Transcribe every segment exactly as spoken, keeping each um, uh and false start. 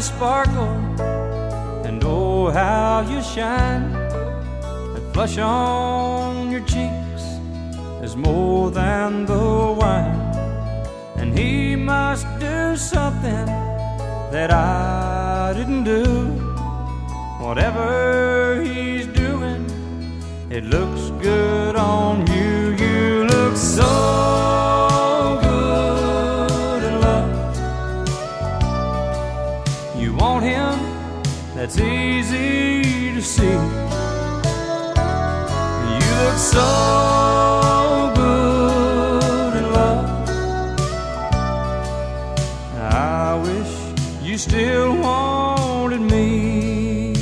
sparkle, and oh, how you shine. That flush on your cheeks is more than the wine. And he must do something that I didn't do. Whatever he's doing, it looks good on you. You look so good in love. You want him, that's easy to see. You look so good in love. I wish you still wanted me.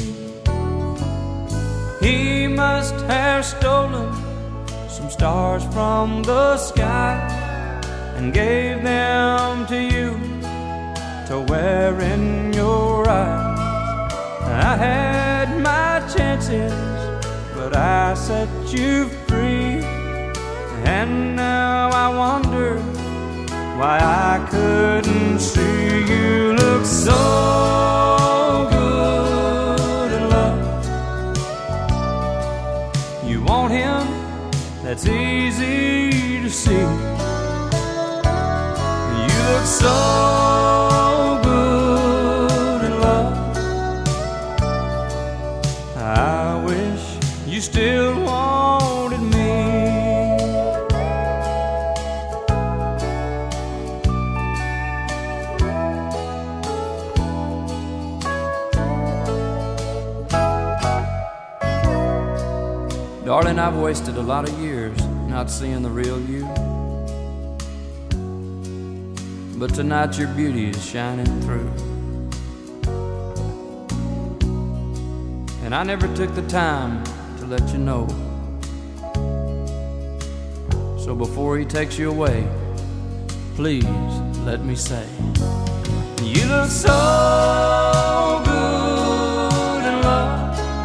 He must have stolen some stars from the sky and gave them to you to wear in your eyes. I had my chances, but I set you free. And now I wonder why I couldn't see. You look so good in love. You want him, that's easy to see. You look so good in love. I wish you still wanted me. Darling, I've wasted a lot of years not seeing the real you. But tonight your beauty is shining through. And I never took the time to let you know. So before he takes you away, please let me say, you look so good in love.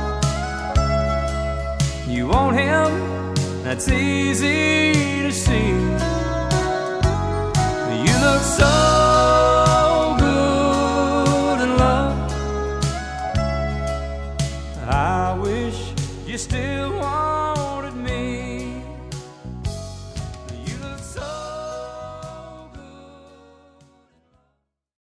You want him, that's easy to see. You look so